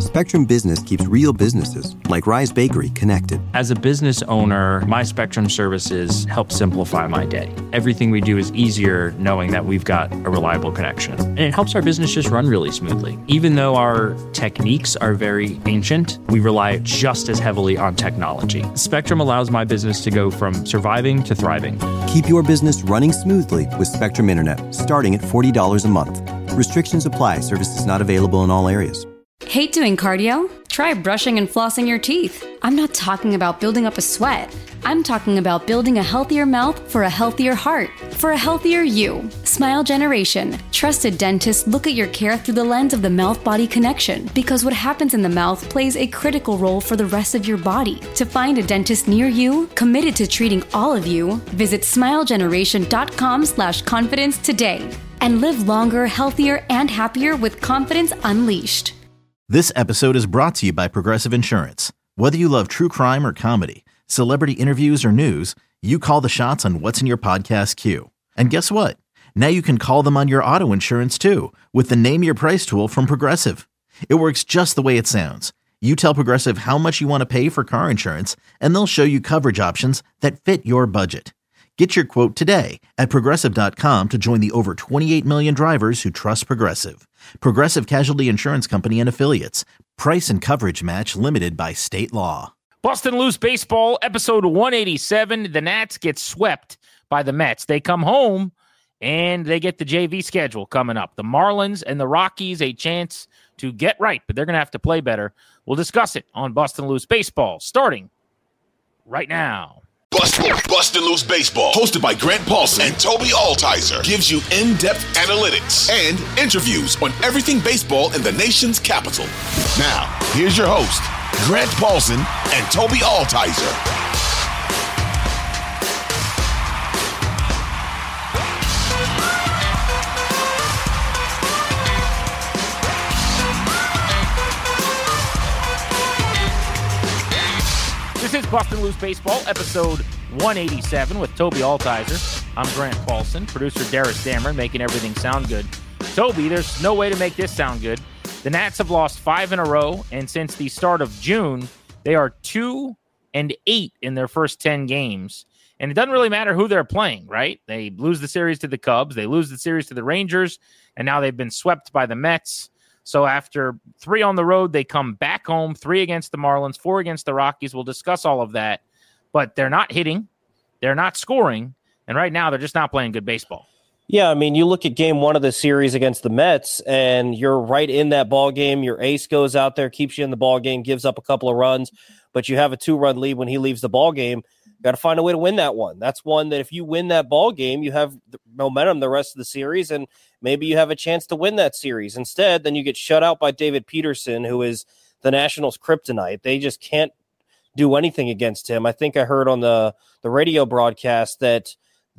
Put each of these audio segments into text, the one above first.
Spectrum Business keeps real businesses, like Rise Bakery, connected. As a business owner, my Spectrum services help simplify my day. Everything we do is easier knowing that we've got a reliable connection. And it helps our business just run really smoothly. Even though our techniques are very ancient, we rely just as heavily on technology. Spectrum allows my business to go from surviving to thriving. Keep your business running smoothly with Spectrum Internet, starting at $40 a month. Restrictions apply. Services not available in all areas. Hate doing cardio? Try brushing and flossing your teeth. I'm not talking about building up a sweat. I'm talking about building a healthier mouth for a healthier heart, for a healthier you. Smile Generation. Trusted dentists look at your care through the lens of the mouth-body connection, because what happens in the mouth plays a critical role for the rest of your body. To find a dentist near you, committed to treating all of you, visit smilegeneration.com/confidence today. And live longer, healthier, and happier with confidence unleashed. This episode is brought to you by Progressive Insurance. Whether you love true crime or comedy, celebrity interviews or news, you call the shots on what's in your podcast queue. And guess what? Now you can call them on your auto insurance too, with the Name Your Price tool from Progressive. It works just the way it sounds. You tell Progressive how much you want to pay for car insurance, and they'll show you coverage options that fit your budget. Get your quote today at Progressive.com to join the over 28 million drivers who trust Progressive. Progressive Casualty Insurance Company and Affiliates. Price and coverage match limited by state law. Bustin' Loose Baseball, episode 187. The Nats get swept by the Mets. They come home, and they get the JV schedule coming up. The Marlins and the Rockies, a chance to get right, but they're going to have to play better. We'll discuss it on Bustin' Loose Baseball, starting right now. Bustin' Loose Baseball, hosted by Grant Paulson and Toby Altizer, gives you in-depth analytics and interviews on everything baseball in the nation's capital. Now, here's your host, Grant Paulson and Toby Altizer. This is Bustin' Loose Baseball, episode 187 with Toby Altizer. I'm Grant Paulson, producer Darius Dameron, making everything sound good. Toby, there's no way to make this sound good. The Nats have lost 5 in a row, and since the start of June, they are 2-8 in their first 10 games. And it doesn't really matter who they're playing, right? They lose the series to the Cubs, they lose the series to the Rangers, and now they've been swept by the Mets. So after 3 on the road, they come back home, 3 against the Marlins, 4 against the Rockies. We'll discuss all of that. But they're not hitting, they're not scoring, and right now they're just not playing good baseball. Yeah, I mean, you look at game 1 of the series against the Mets, and you're right in that ball game. Your ace goes out there, keeps you in the ball game, gives up a couple of runs, but you have a 2-run lead when he leaves the ball game. Got to find a way to win that one. That's one that if you win that ball game, you have the momentum the rest of the series, and maybe you have a chance to win that series. Instead, then you get shut out by David Peterson, who is the Nationals' kryptonite. They just can't do anything against him. I think I heard on the radio broadcast that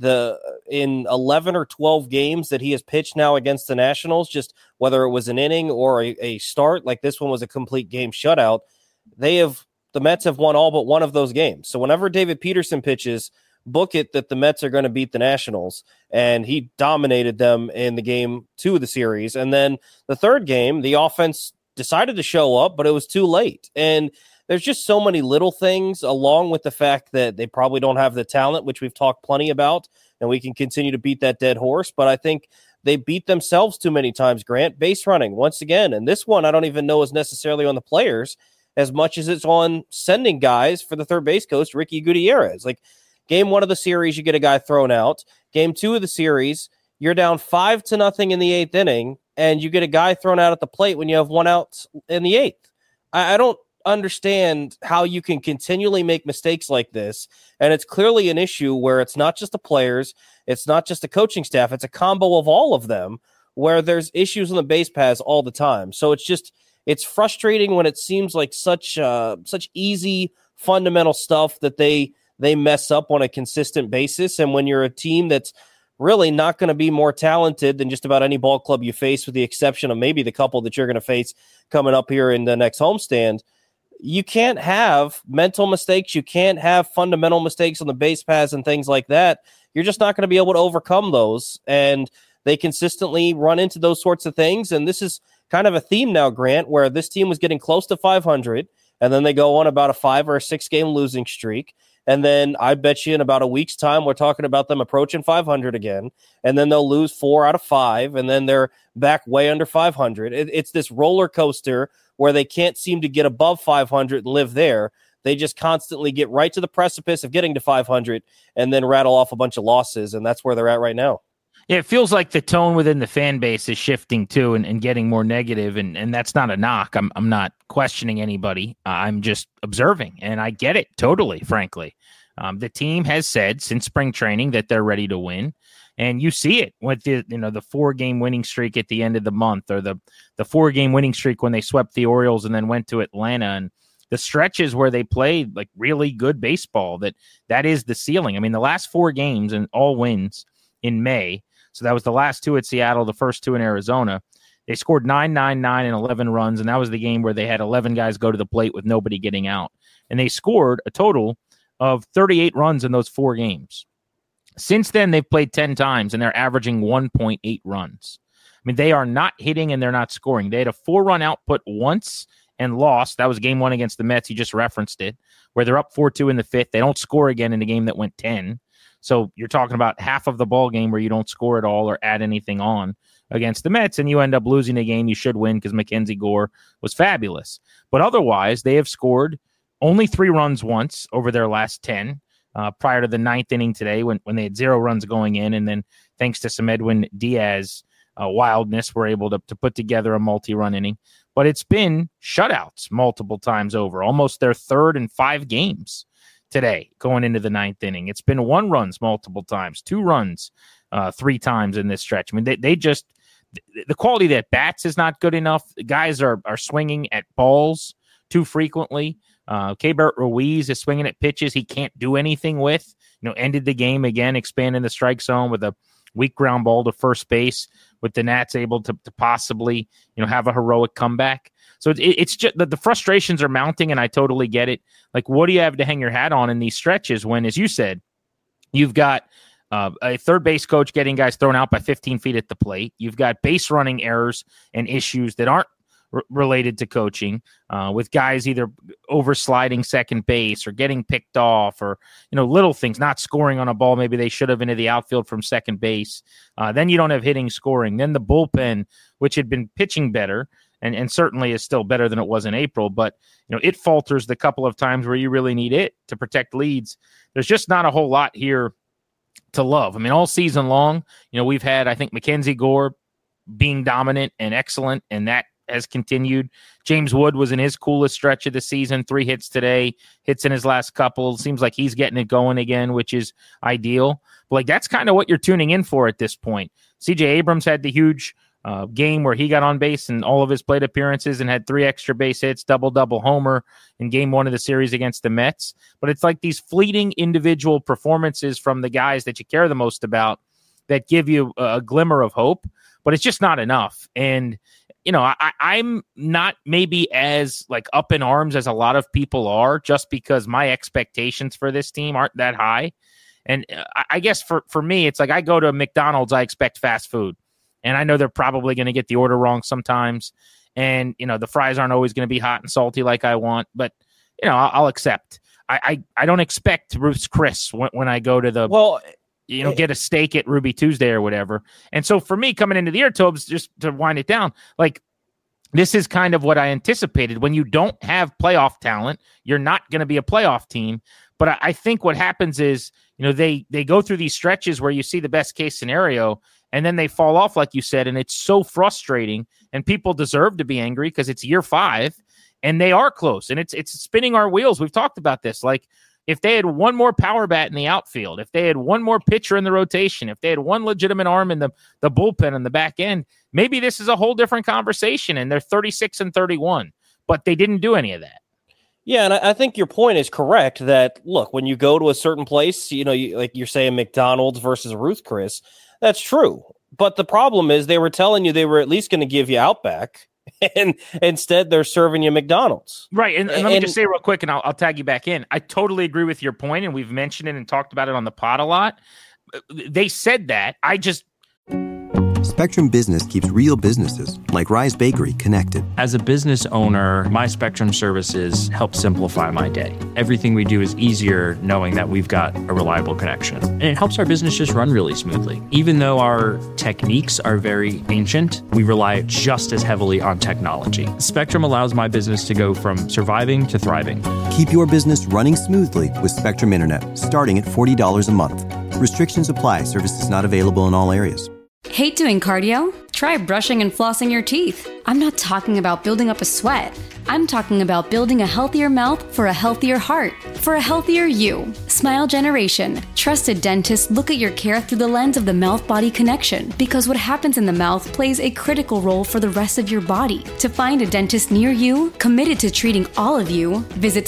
in 11 or 12 games that he has pitched now against the Nationals, just whether it was an inning or a start, like this one was a complete game shutout, the Mets have won all but one of those games. So whenever David Peterson pitches, book it that the Mets are going to beat the Nationals. And he dominated them in the game 2 of the series. And then the third game, the offense decided to show up, but it was too late. And there's just so many little things, along with the fact that they probably don't have the talent, which we've talked plenty about, and we can continue to beat that dead horse. But I think they beat themselves too many times, Grant. Base running, once again. And this one, I don't even know is necessarily on the players as much as it's on sending guys for the third base coach, Ricky Gutierrez. Like game 1 of the series, you get a guy thrown out. Game 2 of the series, you're down 5-0 in the 8th inning, and you get a guy thrown out at the plate when you have 1 out in the 8th. I don't understand how you can continually make mistakes like this. And it's clearly an issue where it's not just the players, it's not just the coaching staff, it's a combo of all of them where there's issues on the base paths all the time. So it's frustrating when it seems like such easy fundamental stuff that they mess up on a consistent basis. And when you're a team that's really not going to be more talented than just about any ball club you face, with the exception of maybe the couple that you're going to face coming up here in the next homestand, you can't have mental mistakes. You can't have fundamental mistakes on the base paths and things like that. You're just not going to be able to overcome those. And they consistently run into those sorts of things. And this is kind of a theme now, Grant, where this team was getting close to 500, and then they go on about a 5 or 6 game losing streak. And then I bet you in about a week's time, we're talking about them approaching 500 again. And then they'll lose 4 out of 5. And then they're back way under 500. It's this roller coaster where they can't seem to get above 500 and live there. They just constantly get right to the precipice of getting to 500 and then rattle off a bunch of losses. And that's where they're at right now. Yeah, it feels like the tone within the fan base is shifting too and getting more negative, and that's not a knock. I'm not questioning anybody. I'm just observing, and I get it totally, frankly. The team has said since spring training that they're ready to win, and you see it with the 4-game winning streak at the end of the month, or the 4-game winning streak when they swept the Orioles and then went to Atlanta, and the stretches where they played like really good baseball. That is the ceiling. I mean, the last 4 games and all wins in May. So that was the last 2 at Seattle, the first 2 in Arizona. They scored 9, 9, 9, and 11 runs, and that was the game where they had 11 guys go to the plate with nobody getting out. And they scored a total of 38 runs in those 4 games. Since then, they've played 10 times, and they're averaging 1.8 runs. I mean, they are not hitting, and they're not scoring. They had a 4-run output once and lost. That was game 1 against the Mets. You just referenced it, where they're up 4-2 in the 5th. They don't score again in the game that went 10. So you're talking about half of the ball game where you don't score at all or add anything on against the Mets, and you end up losing a game you should win because Mackenzie Gore was fabulous. But otherwise, they have scored only 3 runs once over their last 10 prior to the 9th inning today when they had 0 runs going in. And then thanks to some Edwin Diaz wildness, we're able to put together a multi-run inning. But it's been shutouts multiple times over, almost their 3rd in 5 games. Today, going into the 9th inning. It's been 1 runs multiple times, 2 runs 3 times in this stretch. I mean, they just, the quality that bats is not good enough. The guys are swinging at balls too frequently. Keibert Ruiz is swinging at pitches he can't do anything with. Ended the game again, expanding the strike zone with a weak ground ball to first base, with the Nats able to possibly, have a heroic comeback. So it's just the frustrations are mounting, and I totally get it. Like, what do you have to hang your hat on in these stretches when, as you said, you've got a third base coach getting guys thrown out by 15 feet at the plate. You've got base running errors and issues that aren't related to coaching, with guys either oversliding second base or getting picked off, or little things, not scoring on a ball maybe they should have into the outfield from second base. Then you don't have hitting, scoring. Then the bullpen, which had been pitching better and certainly is still better than it was in April, but it falters the couple of times where you really need it to protect leads. There's just not a whole lot here to love. I mean, all season long, we've had, I think, Mackenzie Gore being dominant and excellent, and that has continued. James Wood was in his coolest stretch of the season, 3 hits today, hits in his last couple. Seems like he's getting it going again, which is ideal. But that's kind of what you're tuning in for at this point. CJ Abrams had the huge game where he got on base in all of his plate appearances and had 3 extra base hits, double homer in game 1 of the series against the Mets. But it's like these fleeting individual performances from the guys that you care the most about that give you a glimmer of hope, but it's just not enough. And I'm not maybe as up in arms as a lot of people are, just because my expectations for this team aren't that high. And I guess for me, it's like I go to McDonald's, I expect fast food. And I know they're probably going to get the order wrong sometimes. And, the fries aren't always going to be hot and salty like I want. But, I'll accept. I don't expect Ruth's Chris when I go to the get a steak at Ruby Tuesday or whatever. And so for me, coming into the year, Tobes, just to wind it down, this is kind of what I anticipated. When you don't have playoff talent, you're not going to be a playoff team. But I think what happens is, they go through these stretches where you see the best case scenario, and then they fall off, like you said, and it's so frustrating, and people deserve to be angry because it's year 5, and they are close, and it's spinning our wheels. We've talked about this. If they had one more power bat in the outfield, if they had one more pitcher in the rotation, if they had one legitimate arm in the bullpen on the back end, maybe this is a whole different conversation, and they're 36-31, but they didn't do any of that. Yeah, and I think your point is correct that, look, when you go to a certain place, like you're saying McDonald's versus Ruth Chris, that's true. But the problem is they were telling you they were at least going to give you Outback, and instead they're serving you McDonald's. Right, and let me just say real quick, and I'll tag you back in. I totally agree with your point, and we've mentioned it and talked about it on the pod a lot. They said that. Spectrum Business keeps real businesses, like Rise Bakery, connected. As a business owner, my Spectrum services help simplify my day. Everything we do is easier knowing that we've got a reliable connection. And it helps our business just run really smoothly. Even though our techniques are very ancient, we rely just as heavily on technology. Spectrum allows my business to go from surviving to thriving. Keep your business running smoothly with Spectrum Internet, starting at $40 a month. Restrictions apply. Services not available in all areas. Hate doing cardio? Try brushing and flossing your teeth. I'm not talking about building up a sweat. I'm talking about building a healthier mouth for a healthier heart, for a healthier you. Smile Generation. Trusted dentists look at your care through the lens of the mouth-body connection, because what happens in the mouth plays a critical role for the rest of your body. To find a dentist near you, committed to treating all of you, visit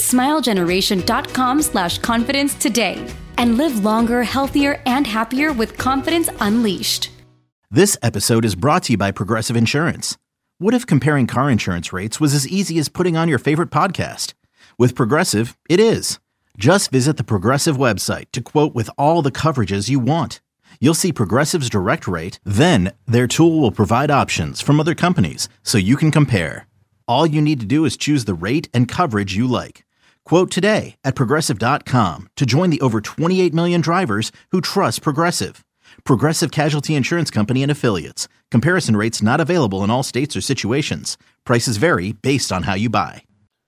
smilegeneration.com/confidence today and live longer, healthier, and happier with confidence unleashed. This episode is brought to you by Progressive Insurance. What if comparing car insurance rates was as easy as putting on your favorite podcast? With Progressive, it is. Just visit the Progressive website to quote with all the coverages you want. You'll see Progressive's direct rate, then their tool will provide options from other companies so you can compare. All you need to do is choose the rate and coverage you like. Quote today at Progressive.com to join the over 28 million drivers who trust Progressive. Progressive Casualty Insurance Company and Affiliates. Comparison rates not available in all states or situations. Prices vary based on how you buy.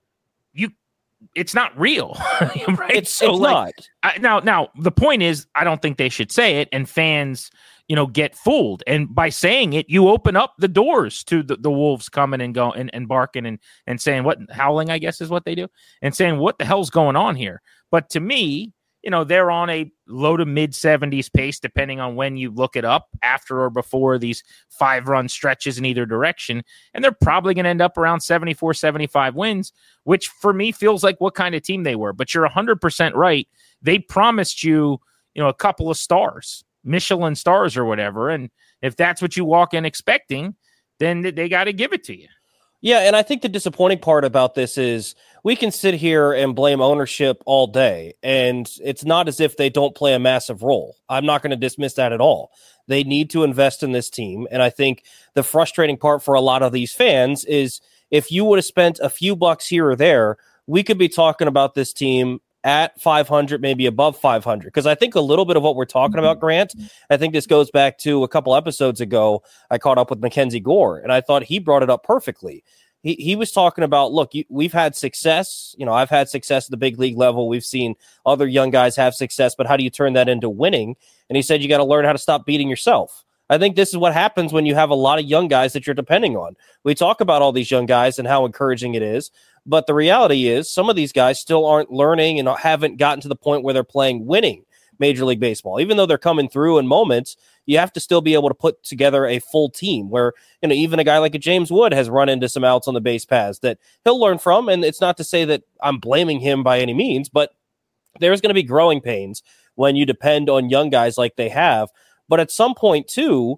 It's not real, right? It's not. Now, the point is, I don't think they should say it, and fans, get fooled. And by saying it, you open up the doors to the wolves coming and going and barking and saying howling, I guess is what they do, and saying what the hell's going on here. But to me, they're on a low to mid 70s pace, depending on when you look it up, after or before these 5-run stretches in either direction. And they're probably going to end up around 74, 75 wins, which for me feels like what kind of team they were. But you're 100% right. They promised you, a couple of stars, Michelin stars or whatever. And if that's what you walk in expecting, then they got to give it to you. Yeah, and I think the disappointing part about this is we can sit here and blame ownership all day, and it's not as if they don't play a massive role. I'm not going to dismiss that at all. They need to invest in this team, and I think the frustrating part for a lot of these fans is if you would have spent a few bucks here or there, we could be talking about this team at 500, maybe above 500. Because I think a little bit of what we're talking about, Grant, I think this goes back to a couple episodes ago. I caught up with Mackenzie Gore, and I thought he brought it up perfectly. He was talking about, look, we've had success. I've had success at the big league level. We've seen other young guys have success, but how do you turn that into winning? And he said, you got to learn how to stop beating yourself. I think this is what happens when you have a lot of young guys that you're depending on. We talk about all these young guys and how encouraging it is, but the reality is some of these guys still aren't learning and haven't gotten to the point where they're playing winning Major League Baseball. Even though they're coming through in moments, you have to still be able to put together a full team where, even a guy like a James Wood has run into some outs on the base paths that he'll learn from. And it's not to say that I'm blaming him by any means, but there's going to be growing pains when you depend on young guys like they have. But at some point, too,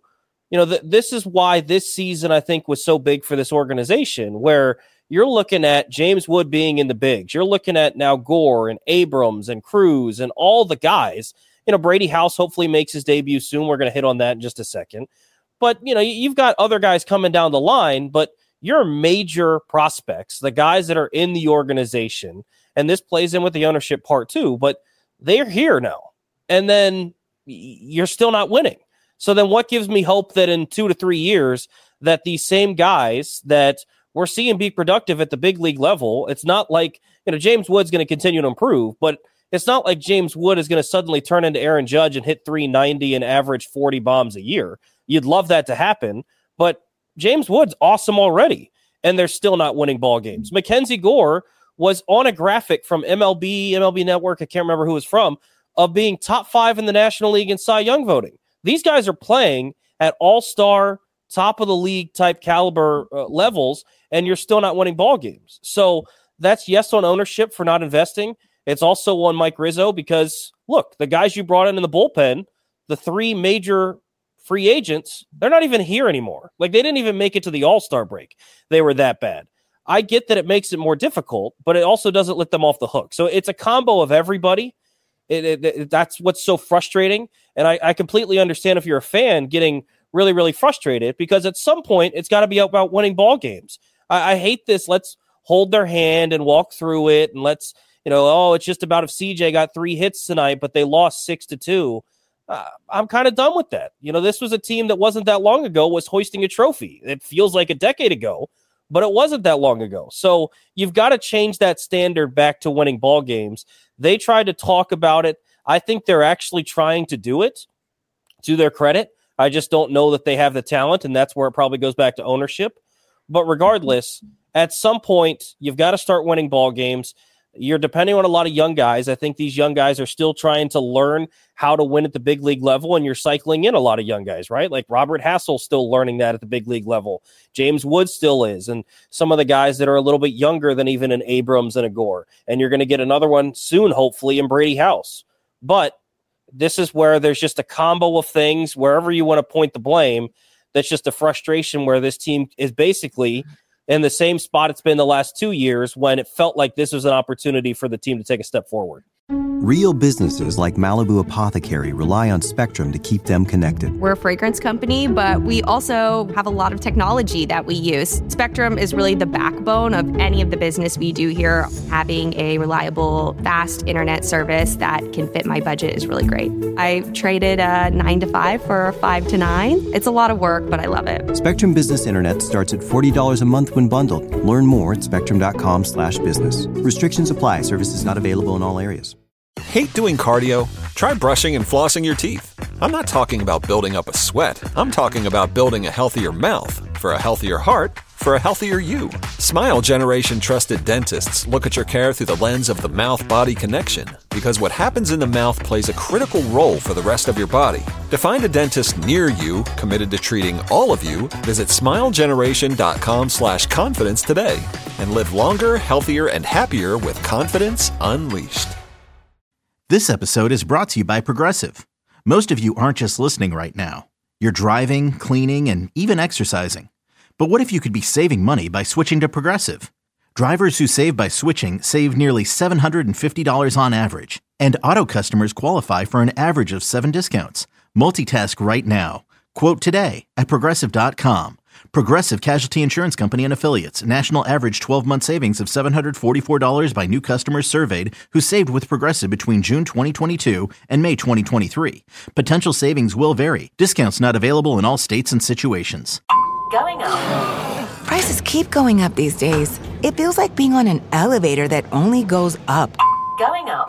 this is why this season, I think, was so big for this organization, where you're looking at James Wood being in the bigs. You're looking at now Gore and Abrams and Cruz and all the guys. Brady House hopefully makes his debut soon. We're going to hit on that in just a second. But, you've got other guys coming down the line, but your major prospects, the guys that are in the organization, and this plays in with the ownership part too, but they're here now. And then you're still not winning. So then what gives me hope that in 2 to 3 years that these same guys that we're seeing be productive at the big league level, it's not like, James Wood's going to continue to improve, but it's not like James Wood is going to suddenly turn into Aaron Judge and hit 390 and average 40 bombs a year. You'd love that to happen, but James Wood's awesome already, and they're still not winning ball games. Mackenzie Gore was on a graphic from MLB Network, I can't remember who it was from, of being top 5 in the National League in Cy Young voting. These guys are playing at all-star, top-of-the-league type caliber levels, and you're still not winning ball games. So that's yes on ownership for not investing. It's also on Mike Rizzo because, look, the guys you brought in the bullpen, the 3 major free agents, they're not even here anymore. Like, they didn't even make it to the All-Star break. They were that bad. I get that it makes it more difficult, but it also doesn't let them off the hook. So it's a combo of everybody. That's what's so frustrating. And I completely understand if you're a fan getting really, really frustrated because at some point it's got to be about winning ball games. I hate this. Let's hold their hand and walk through it. And let's, it's just about if CJ got 3 hits tonight, but they lost 6-2. I'm kind of done with that. This was a team that wasn't that long ago was hoisting a trophy. It feels like a decade ago, but it wasn't that long ago. So you've got to change that standard back to winning ball games. They tried to talk about it. I think they're actually trying to do it, to their credit. I just don't know that they have the talent, and that's where it probably goes back to ownership. But regardless, at some point, you've got to start winning ball games. You're depending on a lot of young guys. I think these young guys are still trying to learn how to win at the big league level, and you're cycling in a lot of young guys, right? Like Robert Hassel's still learning that at the big league level. James Wood still is, and some of the guys that are a little bit younger than even an Abrams and a Gore. And you're going to get another one soon, hopefully, in Brady House. But this is where there's just a combo of things, wherever you want to point the blame, that's just a frustration where this team is basically in the same spot it's been the last 2 years when it felt like this was an opportunity for the team to take a step forward. Real businesses like Malibu Apothecary rely on Spectrum to keep them connected. We're a fragrance company, but we also have a lot of technology that we use. Spectrum is really the backbone of any of the business we do here. Having a reliable, fast internet service that can fit my budget is really great. I traded a 9 to 5 for a 5 to 9. It's a lot of work, but I love it. Spectrum Business Internet starts at $40 a month when bundled. Learn more at spectrum.com/business. Restrictions apply. Services not available in all areas. Hate doing cardio? Try brushing and flossing your teeth. I'm not talking about building up a sweat. I'm talking about building a healthier mouth for a healthier heart for a healthier you. Smile Generation trusted dentists look at your care through the lens of the mouth-body connection because what happens in the mouth plays a critical role for the rest of your body. To find a dentist near you committed to treating all of you, visit smilegeneration.com/confidence today and live longer, healthier, and happier with confidence unleashed. This episode is brought to you by Progressive. Most of you aren't just listening right now. You're driving, cleaning, and even exercising. But what if you could be saving money by switching to Progressive? Drivers who save by switching save nearly $750 on average. And auto customers qualify for an average of 7 discounts. Multitask right now. Quote today at Progressive.com. Progressive Casualty Insurance Company and Affiliates. National average 12-month savings of $744 by new customers surveyed who saved with Progressive between June 2022 and May 2023. Potential savings will vary. Discounts not available in all states and situations. Going up. Prices keep going up these days. It feels like being on an elevator that only goes up. Going up.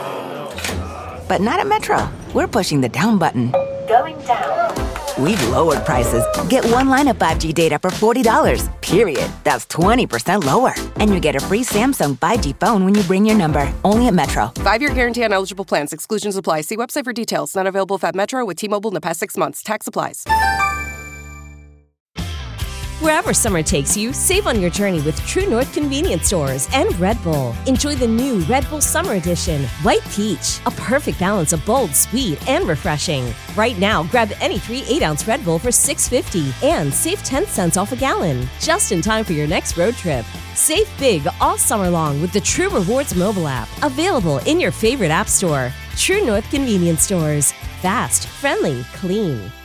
But not at Metro. We're pushing the down button. Going down. We've lowered prices. Get one line of 5G data for $40, period. That's 20% lower. And you get a free Samsung 5G phone when you bring your number. Only at Metro. 5-year guarantee on eligible plans. Exclusions apply. See website for details. Not available at Metro with T-Mobile in the past 6 months. Tax applies. Wherever summer takes you, save on your journey with True North Convenience Stores and Red Bull. Enjoy the new Red Bull Summer Edition, White Peach, a perfect balance of bold, sweet, and refreshing. Right now, grab any 3 8-ounce Red Bull for $6.50 and save 10 cents off a gallon, just in time for your next road trip. Save big all summer long with the True Rewards mobile app, available in your favorite app store. True North Convenience Stores. Fast, friendly, clean.